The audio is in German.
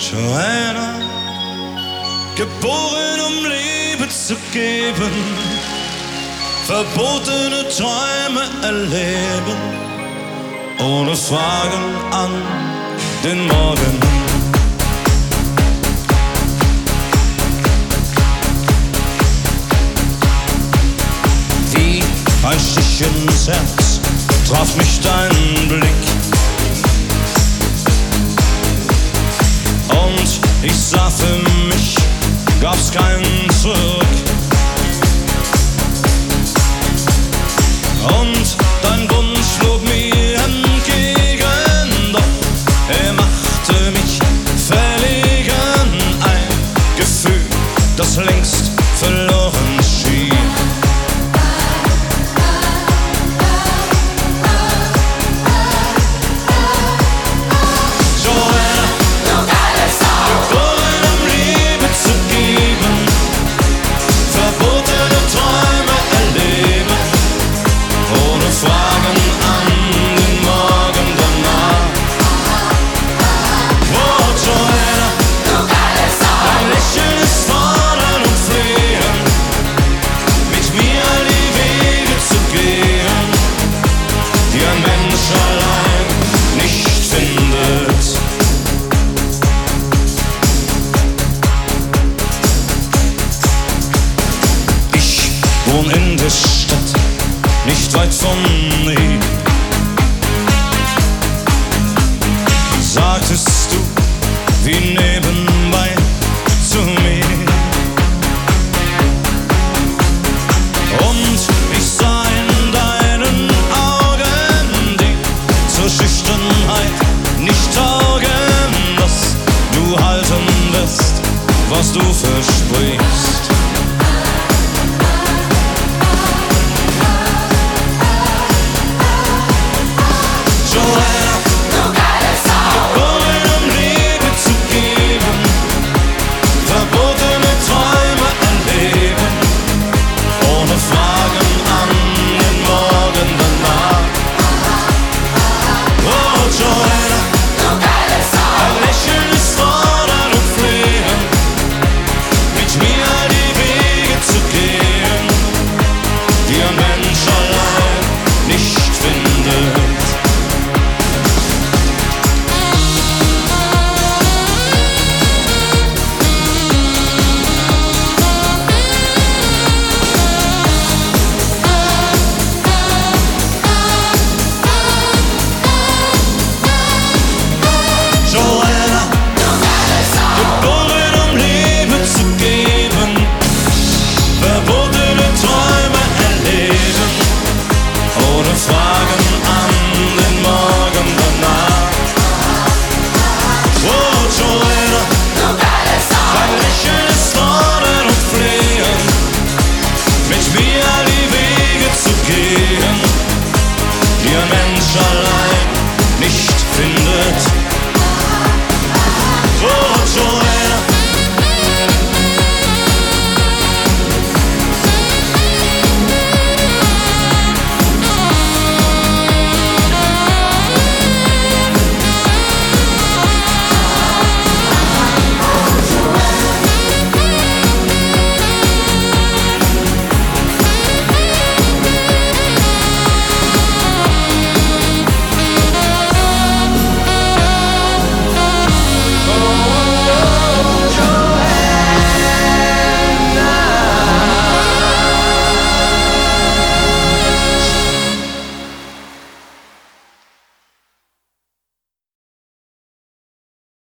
Joanna, geboren um Liebe zu geben, verbotene Träume erleben, ohne Fragen an den Morgen. Wie ein Stich ins Herz traf mich dein Blick, und ich sah, für mich gab's kein Zurück. Und dein Bund schlug mir entgegen, doch er machte mich verlegen. Ein Gefühl, das längst verloren schien. In der Stadt, nicht weit von hier, sagtest du wie nebenbei zu mir.